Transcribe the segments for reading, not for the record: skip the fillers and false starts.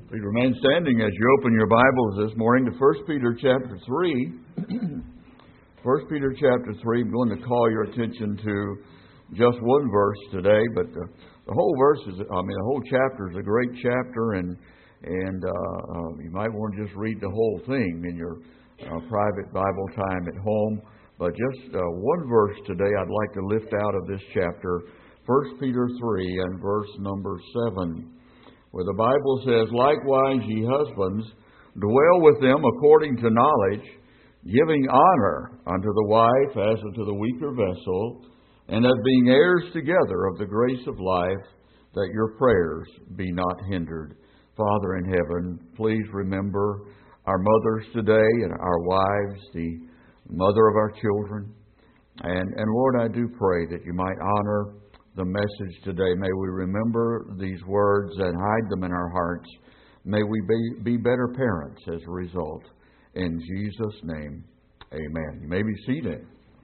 Please remain standing as you open your Bibles this morning to 1 Peter chapter 3. 1 Peter chapter 3, I'm going to call your attention to just one verse today, but the whole the whole chapter is a great chapter, and you might want to just read the whole thing in your private Bible time at home. But just one verse today I'd like to lift out of this chapter, 1 Peter 3 and verse number 7. Where the Bible says, "Likewise, ye husbands, dwell with them according to knowledge, giving honor unto the wife as unto the weaker vessel, and as being heirs together of the grace of life, that your prayers be not hindered." Father in heaven, please remember our mothers today and our wives, the mother of our children. And Lord, I do pray that you might honor the message today. May we remember these words and hide them in our hearts. May we be better parents as a result. In Jesus' name, amen. You may be seated.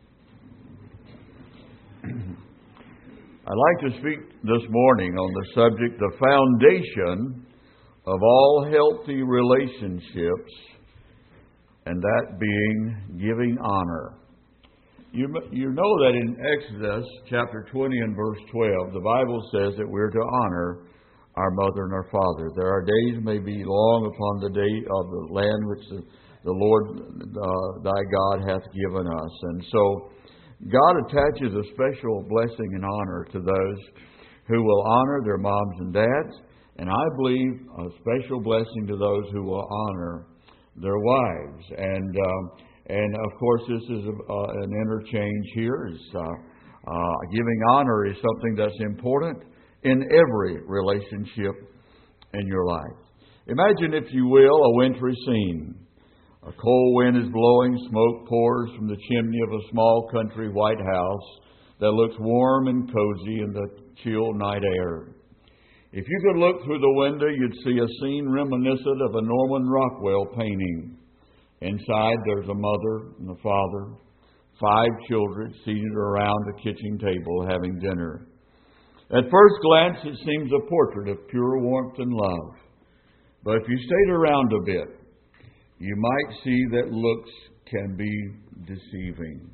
I'd like to speak this morning on the subject, the foundation of all healthy relationships, and that being giving honor. You know that in Exodus chapter 20 and verse 12, the Bible says that we're to honor our mother and our father. There are days may be long upon the day of the land which the Lord thy God hath given us. And so God attaches a special blessing and honor to those who will honor their moms and dads, and I believe a special blessing to those who will honor their wives. And of course, this is an interchange here. Giving honor is something that's important in every relationship in your life. Imagine, if you will, a wintry scene. A cold wind is blowing, smoke pours from the chimney of a small country white house that looks warm and cozy in the chill night air. If you could look through the window, you'd see a scene reminiscent of a Norman Rockwell painting. Inside, there's a mother and a father, 5 children seated around a kitchen table having dinner. At first glance, it seems a portrait of pure warmth and love. But if you stayed around a bit, you might see that looks can be deceiving.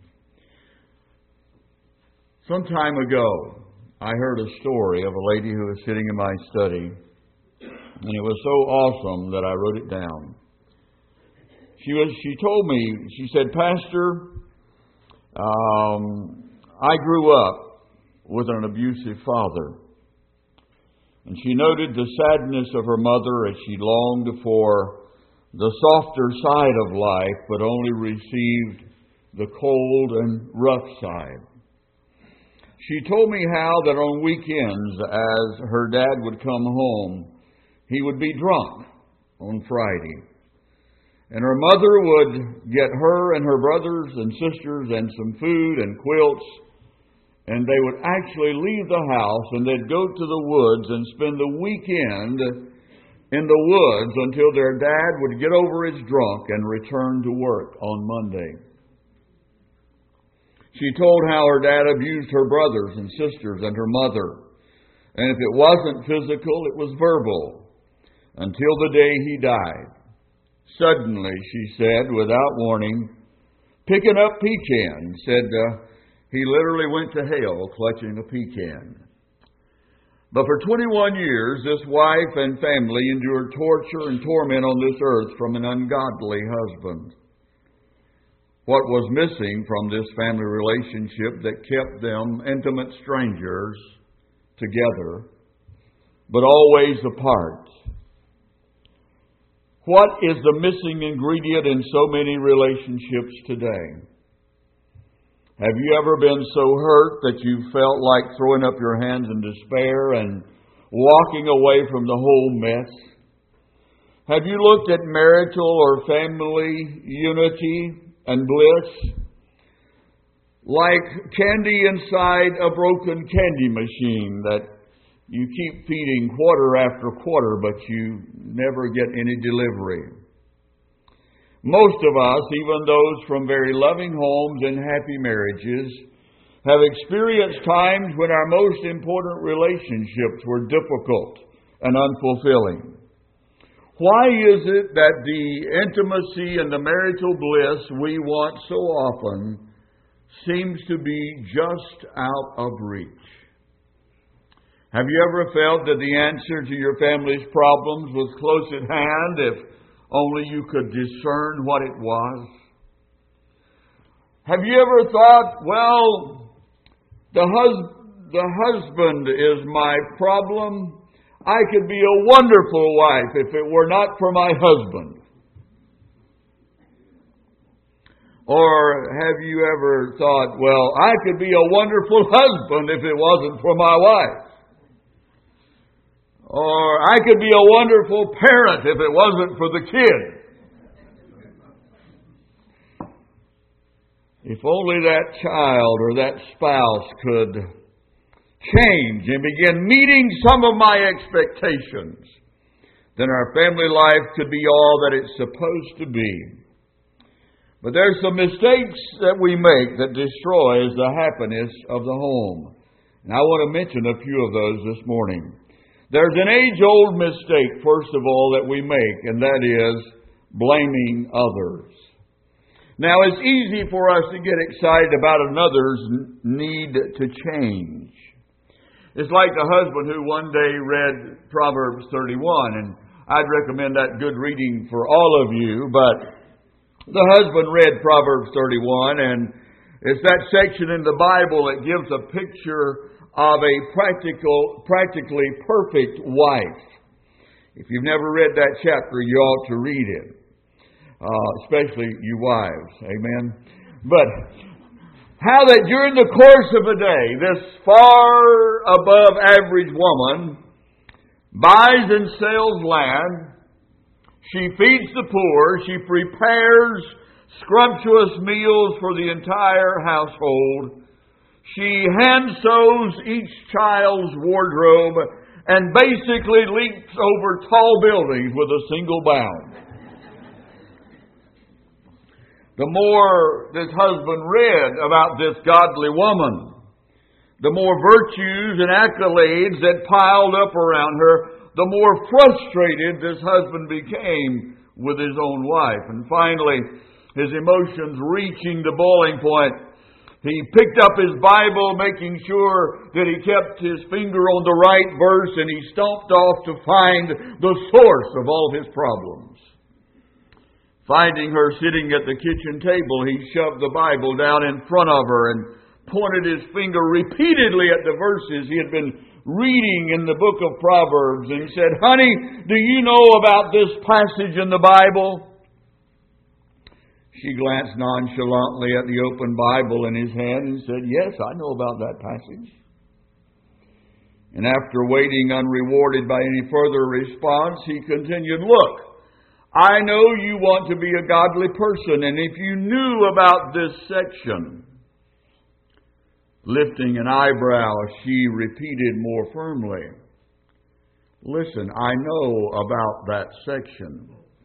Some time ago, I heard a story of a lady who was sitting in my study, and it was so awesome that I wrote it down. She told me, she said, "Pastor, I grew up with an abusive father." And she noted the sadness of her mother as she longed for the softer side of life, but only received the cold and rough side. She told me how that on weekends, as her dad would come home, he would be drunk on Friday. And her mother would get her and her brothers and sisters and some food and quilts, and they would actually leave the house and they'd go to the woods and spend the weekend in the woods until their dad would get over his drunk and return to work on Monday. She told how her dad abused her brothers and sisters and her mother. And if it wasn't physical, it was verbal, until the day he died. Suddenly, she said, without warning, picking up pecans, said he literally went to hell clutching a pecan. But for 21 years, this wife and family endured torture and torment on this earth from an ungodly husband. What was missing from this family relationship that kept them intimate strangers together, but always apart? What is the missing ingredient in so many relationships today? Have you ever been so hurt that you felt like throwing up your hands in despair and walking away from the whole mess? Have you looked at marital or family unity and bliss like candy inside a broken candy machine that you keep feeding quarter after quarter, but you never get any delivery? Most of us, even those from very loving homes and happy marriages, have experienced times when our most important relationships were difficult and unfulfilling. Why is it that the intimacy and the marital bliss we want so often seems to be just out of reach? Have you ever felt that the answer to your family's problems was close at hand if only you could discern what it was? Have you ever thought, well, the husband is my problem. I could be a wonderful wife if it were not for my husband. Or have you ever thought, well, I could be a wonderful husband if it wasn't for my wife? Or I could be a wonderful parent if it wasn't for the kid. If only that child or that spouse could change and begin meeting some of my expectations, then our family life could be all that it's supposed to be. But there's some mistakes that we make that destroys the happiness of the home. And I want to mention a few of those this morning. There's an age-old mistake, first of all, that we make, and that is blaming others. Now, it's easy for us to get excited about another's need to change. It's like the husband who one day read Proverbs 31, and I'd recommend that good reading for all of you, but the husband read Proverbs 31, and it's that section in the Bible that gives a picture of a practically perfect wife. If you've never read that chapter, you ought to read it. Especially you wives. Amen. But how that during the course of a day, this far above average woman buys and sells land. She feeds the poor. She prepares scrumptious meals for the entire household. She hand sews each child's wardrobe and basically leaps over tall buildings with a single bound. The more this husband read about this godly woman, the more virtues and accolades that piled up around her, the more frustrated this husband became with his own wife. And finally, his emotions reaching the boiling point, he picked up his Bible, making sure that he kept his finger on the right verse, and he stomped off to find the source of all his problems. Finding her sitting at the kitchen table, he shoved the Bible down in front of her and pointed his finger repeatedly at the verses he had been reading in the book of Proverbs, and he said, "Honey, do you know about this passage in the Bible?" She glanced nonchalantly at the open Bible in his hand and said, "Yes, I know about that passage." And after waiting unrewarded by any further response, he continued, "Look, I know you want to be a godly person, and if you knew about this section." Lifting an eyebrow, she repeated more firmly, "Listen, I know about that section."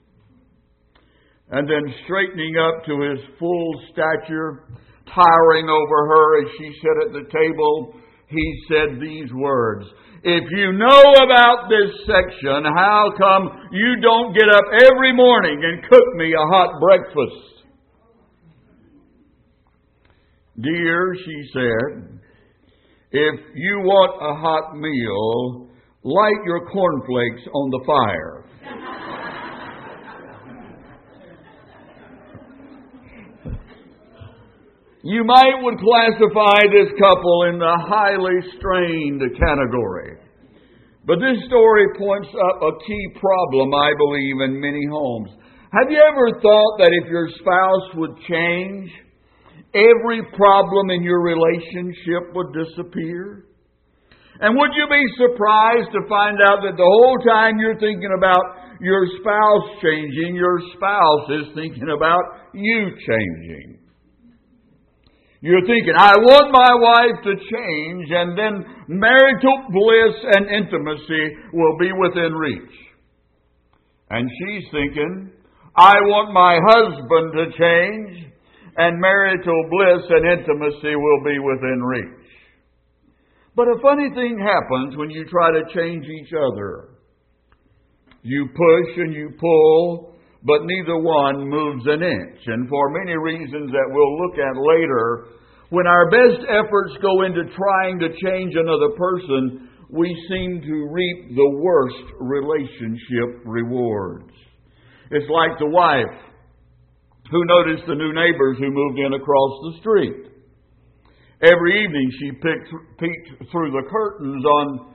And then straightening up to his full stature, towering over her as she sat at the table, he said these words, "If you know about this section, how come you don't get up every morning and cook me a hot breakfast?" "Dear," she said, "if you want a hot meal, light your cornflakes on the fire." You would classify this couple in the highly strained category. But this story points up a key problem, I believe, in many homes. Have you ever thought that if your spouse would change, every problem in your relationship would disappear? And would you be surprised to find out that the whole time you're thinking about your spouse changing, your spouse is thinking about you changing? You're thinking, I want my wife to change, and then marital bliss and intimacy will be within reach. And she's thinking, I want my husband to change, and marital bliss and intimacy will be within reach. But a funny thing happens when you try to change each other. You push and you pull, but neither one moves an inch. And for many reasons that we'll look at later, when our best efforts go into trying to change another person, we seem to reap the worst relationship rewards. It's like the wife who noticed the new neighbors who moved in across the street. Every evening she peeked through the curtains on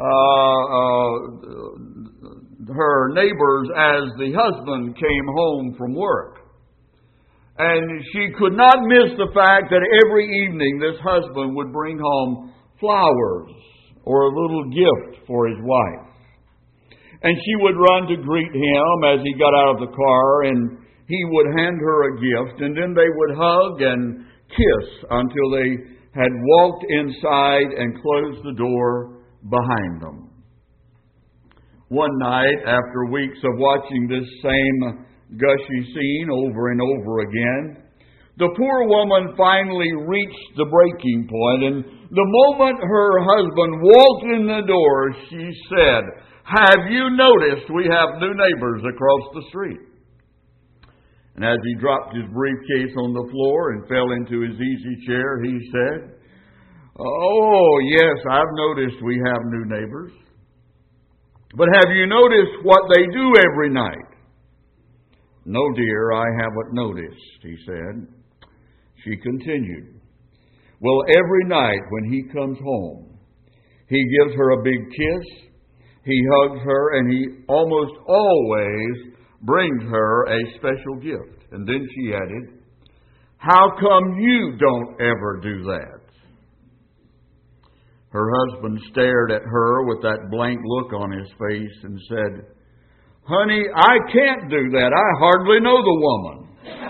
her neighbors as the husband came home from work. And she could not miss the fact that every evening this husband would bring home flowers or a little gift for his wife. And she would run to greet him as he got out of the car, and he would hand her a gift, and then they would hug and kiss until they had walked inside and closed the door behind them. One night, after weeks of watching this same gushy scene over and over again, the poor woman finally reached the breaking point, and the moment her husband walked in the door, she said, "Have you noticed we have new neighbors across the street?" And as he dropped his briefcase on the floor and fell into his easy chair, he said, "Oh, yes, I've noticed we have new neighbors. But have you noticed what they do every night?" "No, dear, I haven't noticed," he said. She continued, "Well, every night when he comes home, he gives her a big kiss, he hugs her, and he almost always brings her a special gift." And then she added, "How come you don't ever do that?" Her husband stared at her with that blank look on his face and said, "Honey, I can't do that. I hardly know the woman."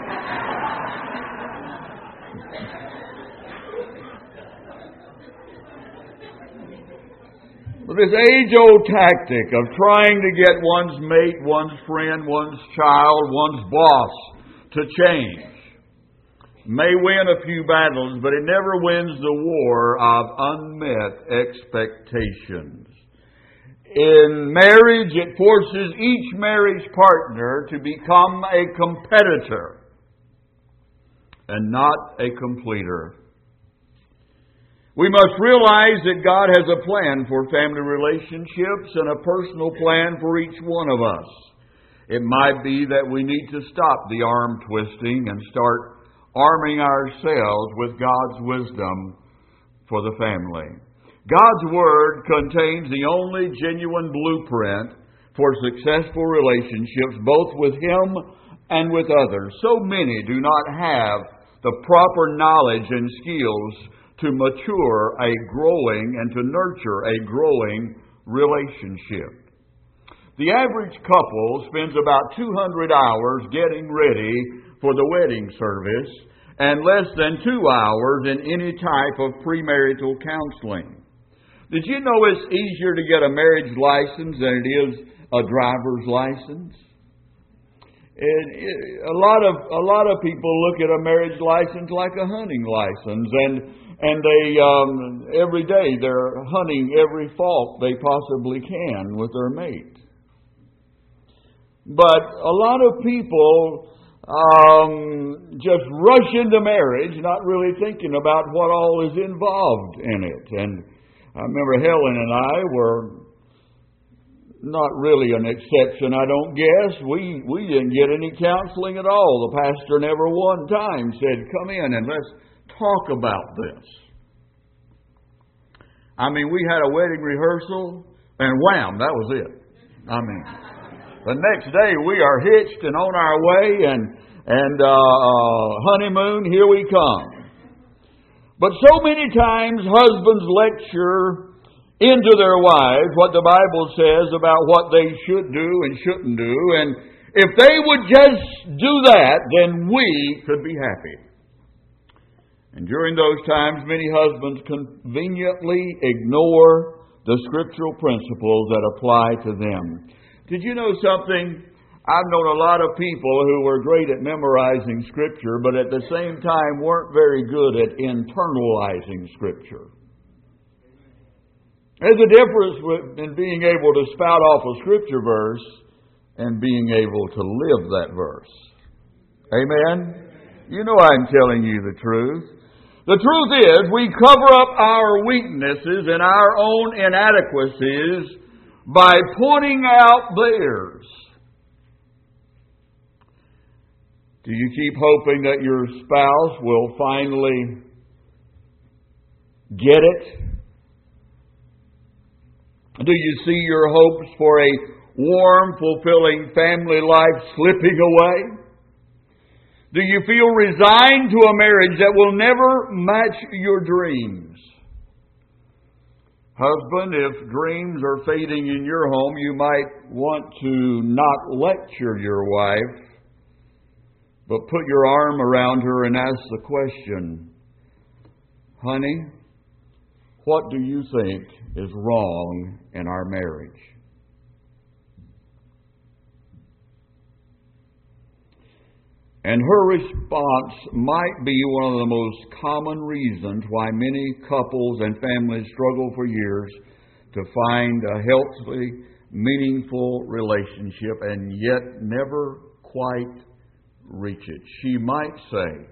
This age-old tactic of trying to get one's mate, one's friend, one's child, one's boss to change may win a few battles, but it never wins the war of unmet expectations. In marriage, it forces each marriage partner to become a competitor and not a completer. We must realize that God has a plan for family relationships and a personal plan for each one of us. It might be that we need to stop the arm twisting and start arming ourselves with God's wisdom for the family. God's Word contains the only genuine blueprint for successful relationships, both with Him and with others. So many do not have the proper knowledge and skills to mature a growing and to nurture a growing relationship. The average couple spends about 200 hours getting ready for the wedding service and less than 2 hours in any type of premarital counseling. Did you know it's easier to get a marriage license than it is a driver's license? A lot of people look at a marriage license like a hunting license, and they every day they're hunting every fault they possibly can with their mate. But a lot of people just rush into marriage, not really thinking about what all is involved in it. And I remember Helen and I were not really an exception, I don't guess. We didn't get any counseling at all. The pastor never one time said, "Come in and let's talk about this." I mean, we had a wedding rehearsal, and wham, that was it. I mean, the next day we are hitched and on our way, and honeymoon, here we come. But so many times husbands lecture into their wives what the Bible says about what they should do and shouldn't do, and if they would just do that, then we could be happy. And during those times, many husbands conveniently ignore the scriptural principles that apply to them. Did you know something? I've known a lot of people who were great at memorizing Scripture, but at the same time weren't very good at internalizing Scripture. There's a difference in being able to spout off a Scripture verse and being able to live that verse. Amen? You know I'm telling you the truth. The truth is, we cover up our weaknesses and our own inadequacies by pointing out theirs. Do you keep hoping that your spouse will finally get it? Do you see your hopes for a warm, fulfilling family life slipping away? Do you feel resigned to a marriage that will never match your dreams? Husband, if dreams are fading in your home, you might want to not lecture your wife, but put your arm around her and ask the question, honey, what do you think is wrong in our marriage? And her response might be one of the most common reasons why many couples and families struggle for years to find a healthy, meaningful relationship and yet never quite reach it. She might say,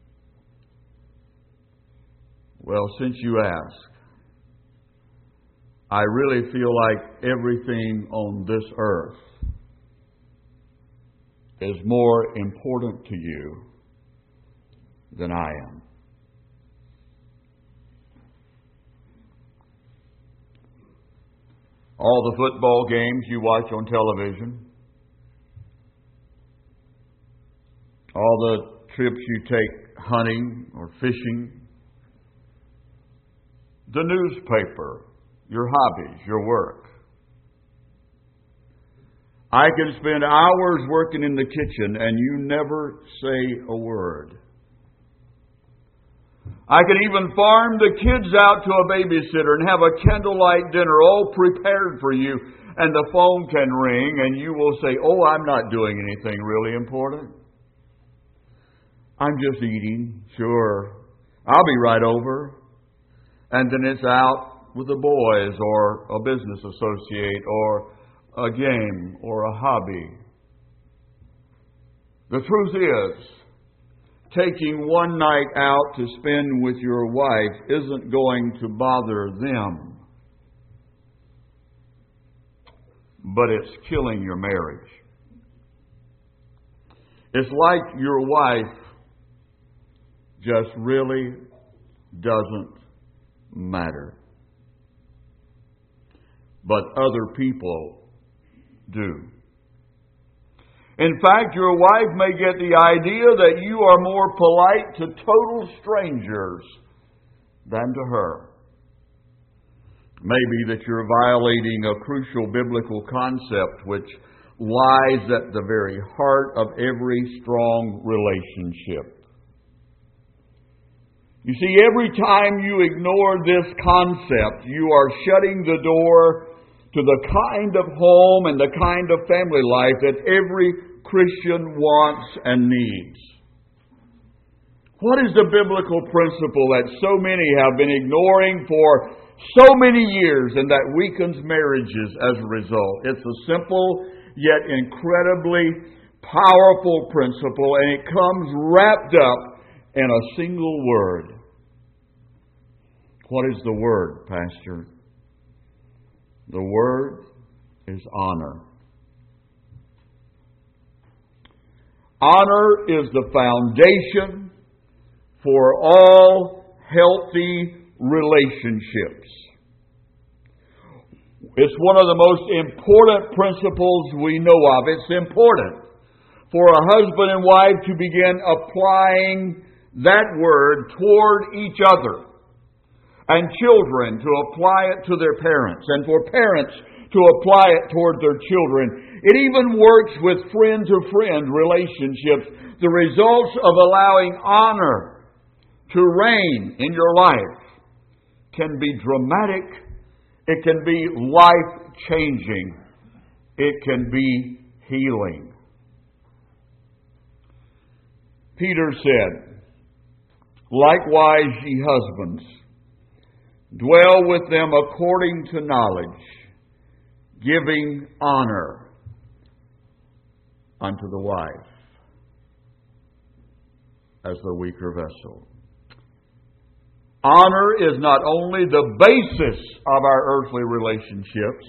well, since you ask, I really feel like everything on this earth is more important to you than I am. All the football games you watch on television, all the trips you take hunting or fishing, the newspaper, your hobbies, your work. I can spend hours working in the kitchen and you never say a word. I can even farm the kids out to a babysitter and have a candlelight dinner all prepared for you, and the phone can ring and you will say, oh, I'm not doing anything really important. I'm just eating. Sure, I'll be right over. And then it's out with the boys or a business associate or a game or a hobby. The truth is, taking one night out to spend with your wife isn't going to bother them, but it's killing your marriage. It's like your wife just really doesn't matter, but other people do. In fact, your wife may get the idea that you are more polite to total strangers than to her. Maybe that you're violating a crucial biblical concept which lies at the very heart of every strong relationship. You see, every time you ignore this concept, you are shutting the door to the kind of home and the kind of family life that every Christian wants and needs. What is the biblical principle that so many have been ignoring for so many years and that weakens marriages as a result? It's a simple yet incredibly powerful principle, and it comes wrapped up in a single word. What is the word, Pastor? The word is honor. Honor is the foundation for all healthy relationships. It's one of the most important principles we know of. It's important for a husband and wife to begin applying that word toward each other, and children to apply it to their parents, and for parents to apply it toward their children. It even works with friend-to-friend relationships. The results of allowing honor to reign in your life can be dramatic. It can be life-changing. It can be healing. Peter said, likewise, ye husbands, dwell with them according to knowledge, giving honor unto the wife as the weaker vessel. Honor is not only the basis of our earthly relationships.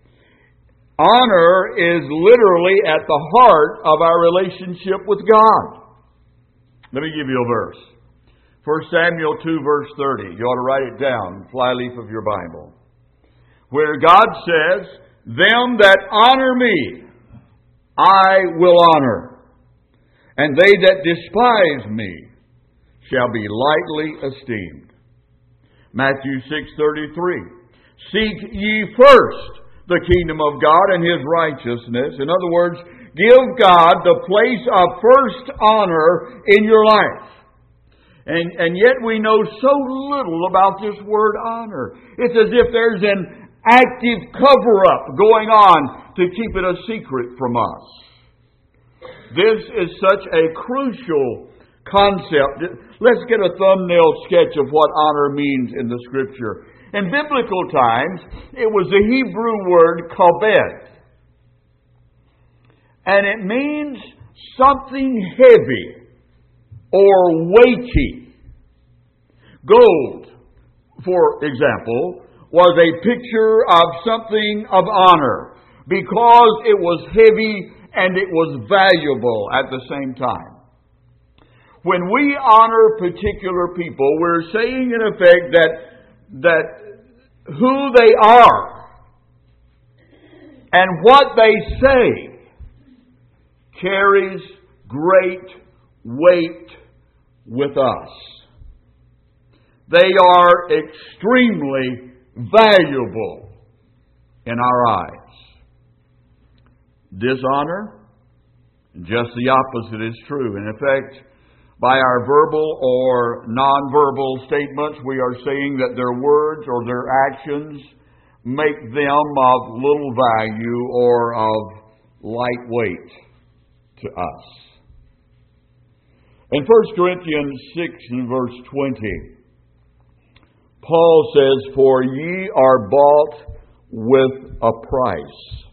Honor is literally at the heart of our relationship with God. Let me give you a verse. 1 Samuel 2 verse 30. You ought to write it down, flyleaf of your Bible. Where God says, "Them that honor me, I will honor. And they that despise me shall be lightly esteemed." Matthew 6:33. "Seek ye first the kingdom of God and His righteousness." In other words, give God the place of first honor in your life. And yet we know so little about this word honor. It's as if there's an active cover-up going on to keep it a secret from us. This is such a crucial concept. Let's get a thumbnail sketch of what honor means in the Scripture. In biblical times, it was the Hebrew word kabed. And it means something heavy or weighty. Gold, for example, was a picture of something of honor because it was heavy and it was valuable at the same time. When we honor particular people, we're saying in effect that who they are and what they say carries great weight with us. They are extremely valuable in our eyes. Dishonor, just the opposite is true. In effect, by our verbal or nonverbal statements, we are saying that their words or their actions make them of little value or of light weight to us. In 1 Corinthians 6 and verse 20, Paul says, "For ye are bought with a price.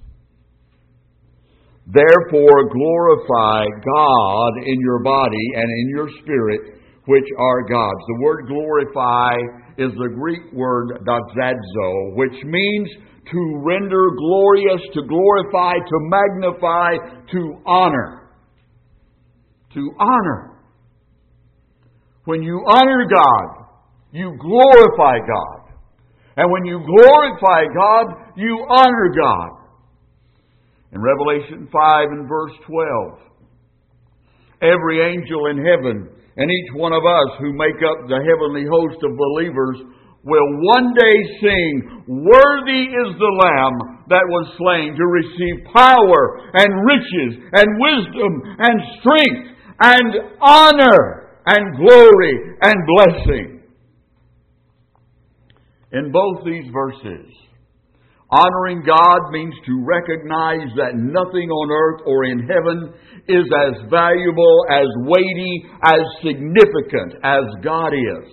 Therefore glorify God in your body and in your spirit, which are God's." The word glorify is the Greek word doxazo, which means to render glorious, to glorify, to magnify, to honor. To honor. When you honor God, you glorify God. And when you glorify God, you honor God. In Revelation 5 and verse 12, every angel in heaven and each one of us who make up the heavenly host of believers will one day sing, "Worthy is the Lamb that was slain to receive power and riches and wisdom and strength and honor and glory and blessing." In both these verses, honoring God means to recognize that nothing on earth or in heaven is as valuable, as weighty, as significant as God is.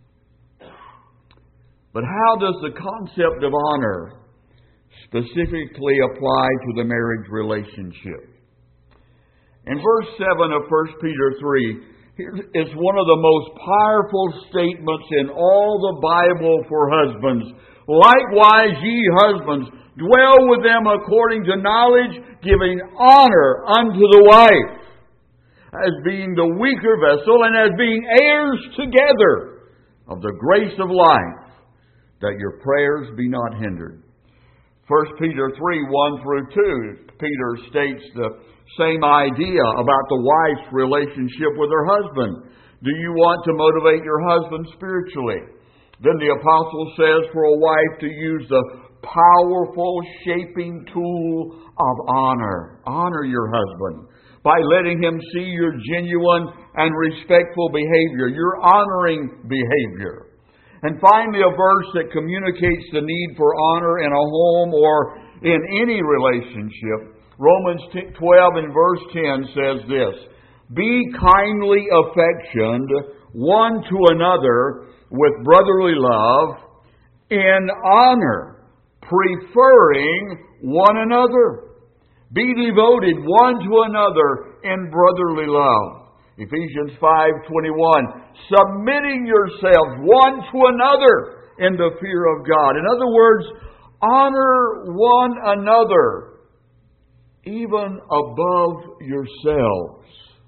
But how does the concept of honor specifically apply to the marriage relationship? In verse 7 of 1 Peter 3, it's one of the most powerful statements in all the Bible for husbands. "Likewise, ye husbands, dwell with them according to knowledge, giving honor unto the wife, as being the weaker vessel, and as being heirs together of the grace of life, that your prayers be not hindered." 1 Peter 3, 1 through 2, Peter states the same idea about the wife's relationship with her husband. Do you want to motivate your husband spiritually? Then the apostle says for a wife to use the powerful shaping tool of honor. Honor your husband by letting him see your genuine and respectful behavior, your honoring behavior. And finally, a verse that communicates the need for honor in a home or in any relationship. Romans 12 and verse 10 says this, "Be kindly affectioned one to another with brotherly love, in honor, preferring one another, Be devoted one to another in brotherly love. Ephesians 5:21. Submitting yourselves one to another in the fear of God. In other words, honor one another even above yourselves.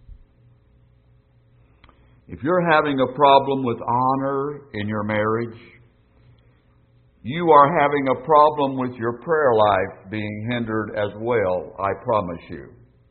If you're having a problem with honor in your marriage, you are having a problem with your prayer life being hindered as well, I promise you.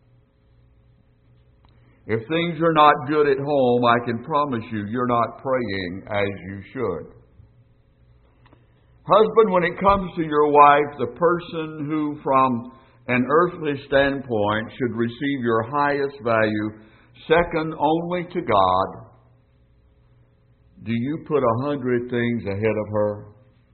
If things are not good at home, I can promise you, you're not praying as you should. Husband, when it comes to your wife, the person who from an earthly standpoint should receive your highest value, second only to God, do you put 100 things ahead of her?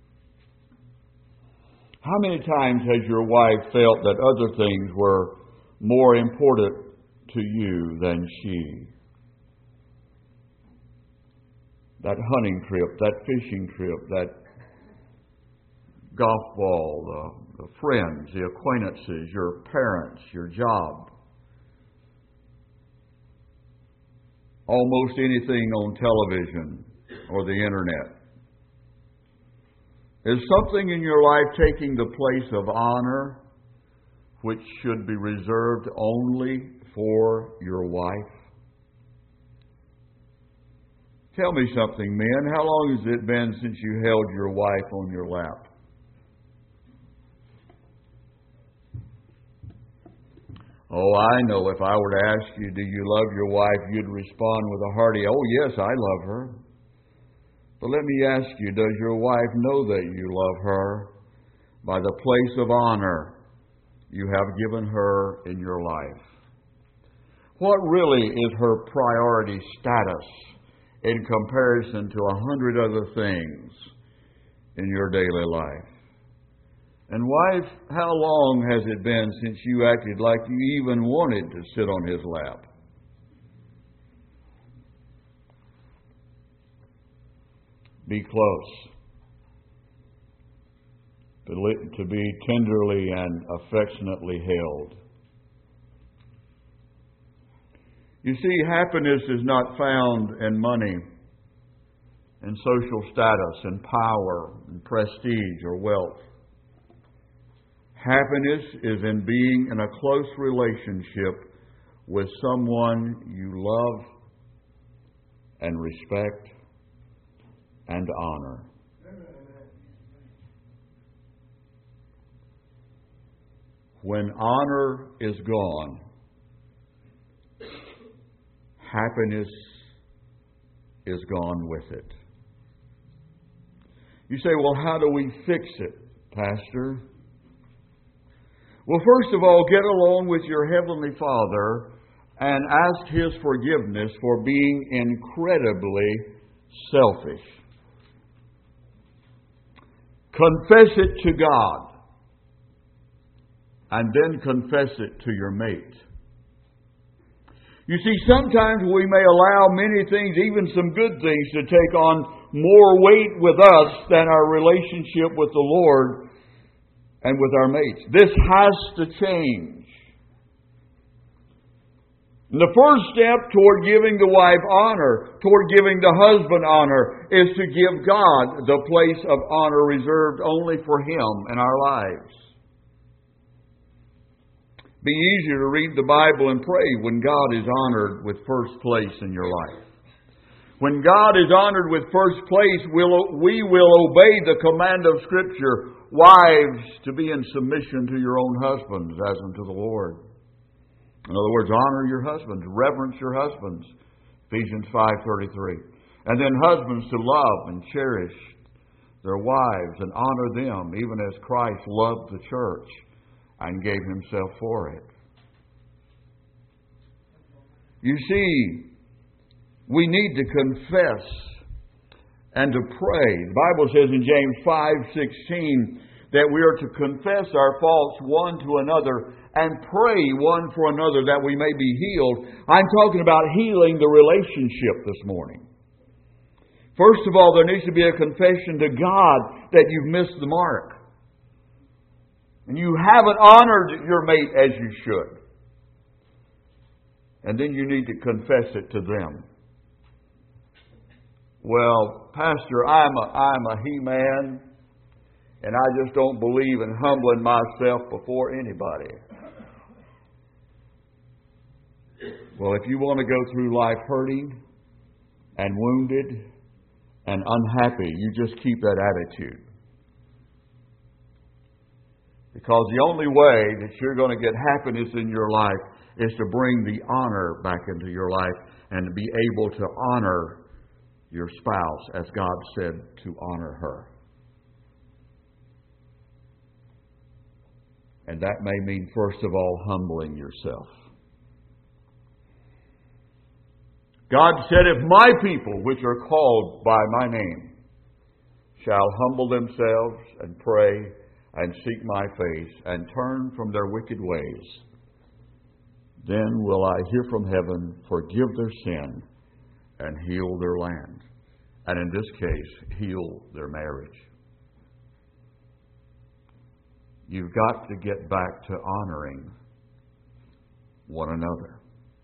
How many times has your wife felt that other things were more important to you than she? That hunting trip, that fishing trip, that golf ball, the friends, the acquaintances, your parents, your job. Almost anything on television or the internet. Is something in your life taking the place of honor, which should be reserved only for your wife? Tell me something, men. How long has it been since you held your wife on your lap? Oh, I know if I were to ask you, do you love your wife, you'd respond with a hearty, oh yes, I love her. But let me ask you, does your wife know that you love her by the place of honor you have given her in your life? What really is her priority status in comparison to 100 other things in your daily life? And wife, how long has it been since you acted like you even wanted to sit on his lap? Be close. To be tenderly and affectionately held. You see, happiness is not found in money, in social status, in power, in prestige, or wealth. Happiness is in being in a close relationship with someone you love and respect and honor. When honor is gone, happiness is gone with it. You say, well, how do we fix it, Pastor? Well, first of all, get along with your Heavenly Father and ask His forgiveness for being incredibly selfish. Confess it to God, and then confess it to your mate. You see, sometimes we may allow many things, even some good things, to take on more weight with us than our relationship with the Lord and with our mates. This has to change. And the first step toward giving the wife honor, toward giving the husband honor, is to give God the place of honor reserved only for Him in our lives. Be easier to read the Bible and pray when God is honored with first place in your life. When God is honored with first place, we will obey the command of Scripture, wives, to be in submission to your own husbands as unto the Lord. In other words, honor your husbands, reverence your husbands. Ephesians 5:33. And then husbands to love and cherish their wives and honor them, even as Christ loved the church and gave Himself for it. You see, we need to confess and to pray. The Bible says in James 5:16 that we are to confess our faults one to another and pray one for another that we may be healed. I'm talking about healing the relationship this morning. First of all, there needs to be a confession to God that you've missed the mark. and you haven't honored your mate as you should. And then you need to confess it to them. Well, Pastor, I'm a he-man, and I just don't believe in humbling myself before anybody. Well, if you want to go through life hurting and wounded and unhappy, you just keep that attitude. Because the only way that you're going to get happiness in your life is to bring the honor back into your life and to be able to honor your spouse as God said to honor her. And that may mean, first of all, humbling yourself. God said, if my people, which are called by my name, shall humble themselves and pray and seek my face and turn from their wicked ways, then will I hear from heaven, forgive their sin, and heal their land. And in this case, heal their marriage. You've got to get back to honoring one another.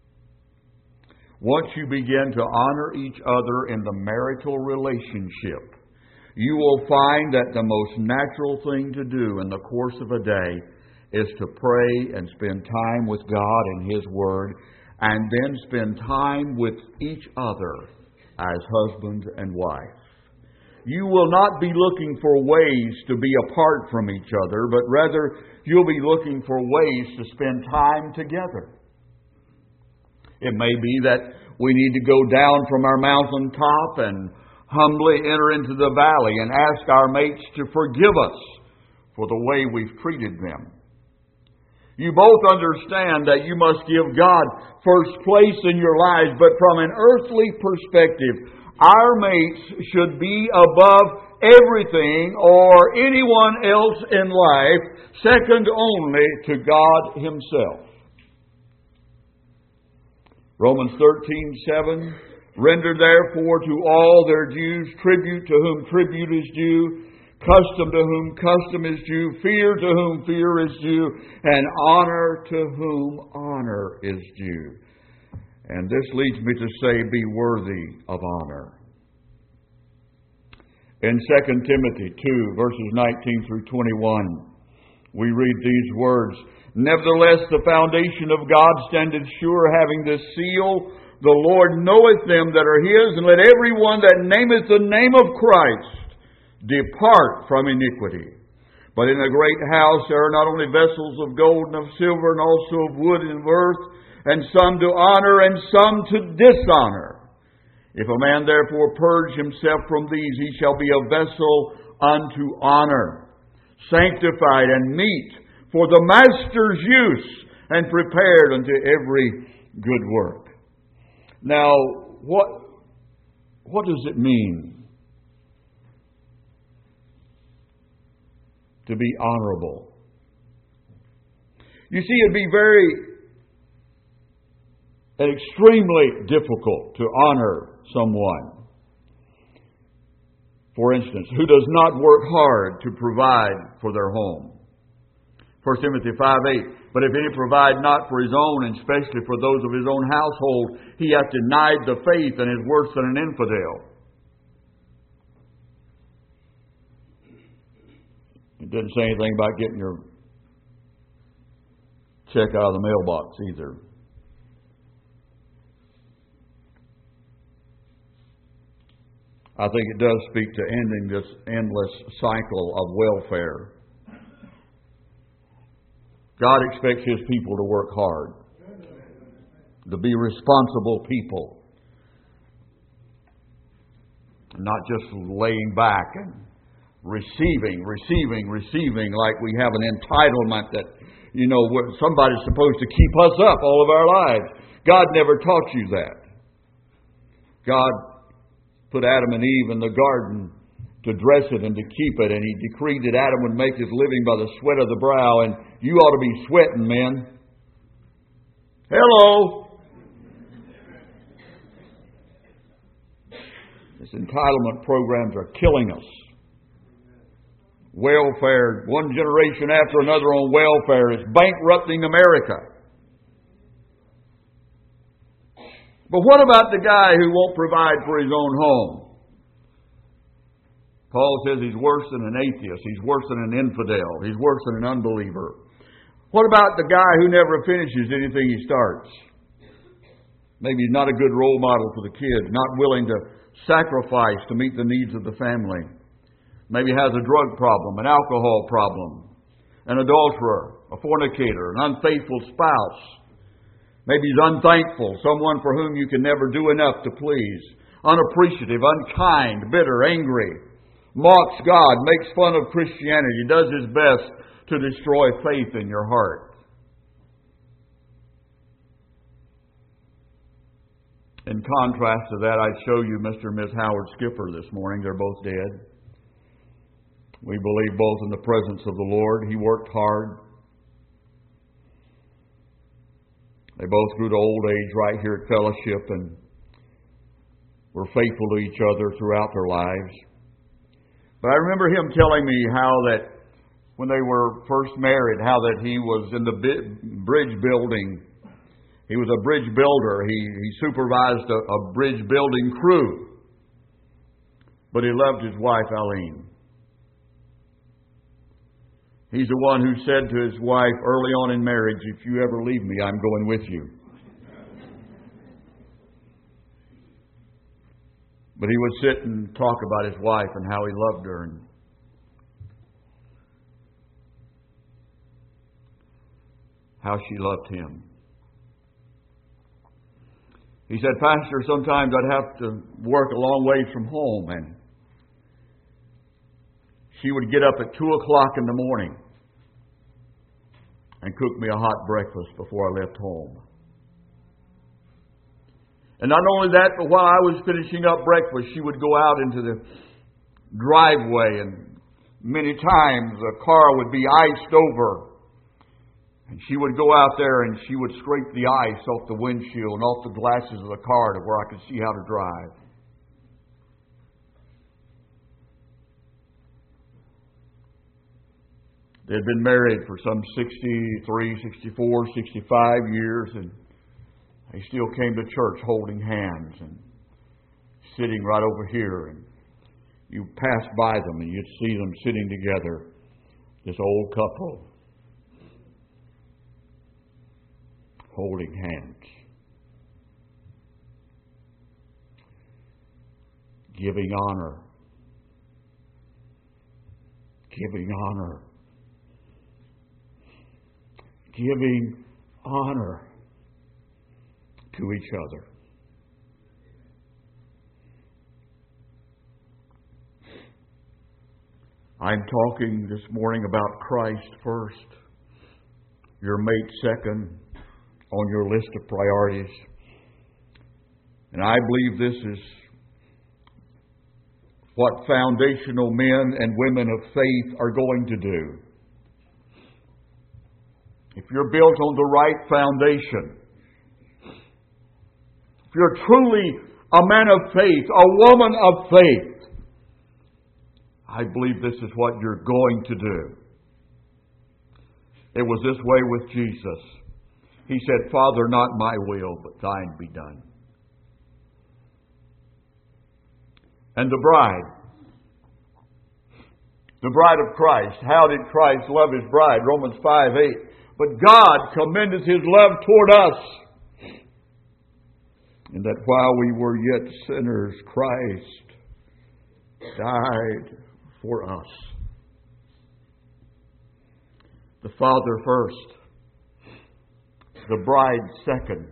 Once you begin to honor each other in the marital relationship, you will find that the most natural thing to do in the course of a day is to pray and spend time with God and His Word, and then spend time with each other as husband and wife. You will not be looking for ways to be apart from each other, but rather you'll be looking for ways to spend time together. It may be that we need to go down from our mountaintop and humbly enter into the valley and ask our mates to forgive us for the way we've treated them. You both understand that you must give God first place in your lives, but from an earthly perspective, our mates should be above everything or anyone else in life, second only to God Himself. Romans 13:7, render therefore to all their dues tribute to whom tribute is due, custom to whom custom is due, fear to whom fear is due, and honor to whom honor is due. And this leads me to say, be worthy of honor. In 2 Timothy 2, verses 19 through 21, we read these words, nevertheless, the foundation of God standeth sure, having this seal, the Lord knoweth them that are His, and let every one that nameth the name of Christ depart from iniquity. But in a great house there are not only vessels of gold and of silver, and also of wood and of earth, and some to honor and some to dishonor. If a man therefore purge himself from these, he shall be a vessel unto honor, sanctified and meet for the master's use, and prepared unto every good work. Now, what does it mean to be honorable? You see, it'd be extremely difficult to honor someone, for instance, who does not work hard to provide for their home. 1 Timothy 5:8, but if any provide not for his own, and especially for those of his own household, he hath denied the faith and is worse than an infidel. It didn't say anything about getting your check out of the mailbox either. I think it does speak to ending this endless cycle of welfare. God expects His people to work hard, to be responsible people, not just laying back and receiving like we have an entitlement that, somebody's supposed to keep us up all of our lives. God never taught you that. God put Adam and Eve in the garden to dress it and to keep it, and He decreed that Adam would make his living by the sweat of the brow, and you ought to be sweating, men. Hello! These entitlement programs are killing us. welfare, one generation after another on welfare. It's bankrupting America. But what about the guy who won't provide for his own home? Paul says he's worse than an atheist. He's worse than an infidel. He's worse than an unbeliever. What about the guy who never finishes anything he starts? Maybe he's not a good role model for the kids, not willing to sacrifice to meet the needs of the family. Maybe has a drug problem, an alcohol problem, an adulterer, a fornicator, an unfaithful spouse. Maybe he's unthankful, someone for whom you can never do enough to please. Unappreciative, unkind, bitter, angry. Mocks God, makes fun of Christianity, does his best to destroy faith in your heart. In contrast to that, I'd show you Mr. and Miss Howard Skipper this morning. They're both dead. We believe both in the presence of the Lord. He worked hard. They both grew to old age right here at Fellowship and were faithful to each other throughout their lives. But I remember him telling me how that when they were first married, how that he was in the bridge building. He was a bridge builder. He supervised a bridge building crew. But he loved his wife, Eileen. He's the one who said to his wife early on in marriage, "If you ever leave me, I'm going with you." But he would sit and talk about his wife and how he loved her and how she loved him. He said, "Pastor, sometimes I'd have to work a long ways from home, and she would get up at 2 o'clock in the morning and cook me a hot breakfast before I left home. And not only that, but while I was finishing up breakfast, she would go out into the driveway, and many times a car would be iced over. And she would go out there and she would scrape the ice off the windshield and off the glasses of the car to where I could see how to drive. They had been married for some 63, 64, 65 years, and they still came to church holding hands and sitting right over here. And you pass by them and you'd see them sitting together, this old couple, holding hands, giving honor, giving honor, giving honor to each other. I'm talking this morning about Christ first, your mate second on your list of priorities. And I believe this is what foundational men and women of faith are going to do. If you're built on the right foundation, if you're truly a man of faith, a woman of faith, I believe this is what you're going to do. It was this way with Jesus. He said, "Father, not my will, but thine be done." And the bride of Christ, how did Christ love His bride? Romans 5:8. But God commendeth His love toward us, in that while we were yet sinners, Christ died for us. The Father first, the bride second,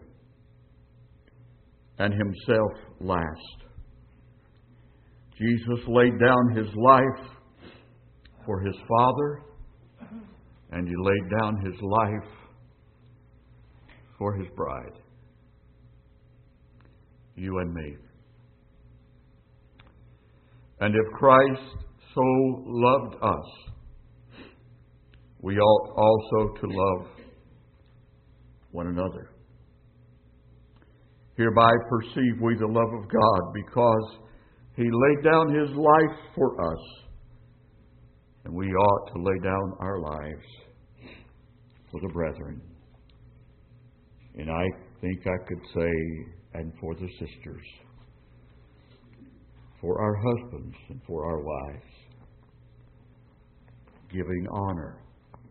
and Himself last. Jesus laid down His life for His Father, and He laid down His life for His bride, you and me. And if Christ so loved us, we ought also to love one another. Hereby perceive we the love of God, because He laid down His life for us, And we ought to lay down our lives for the brethren. And I think I could say, and for the sisters, for our husbands and for our wives, giving honor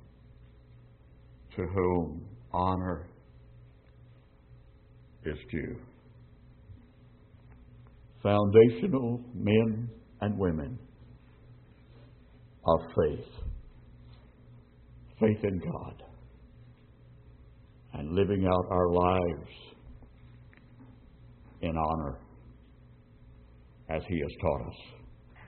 to whom honor is due. Foundational men and women of faith. Faith in God. And living out our lives in honor as He has taught us.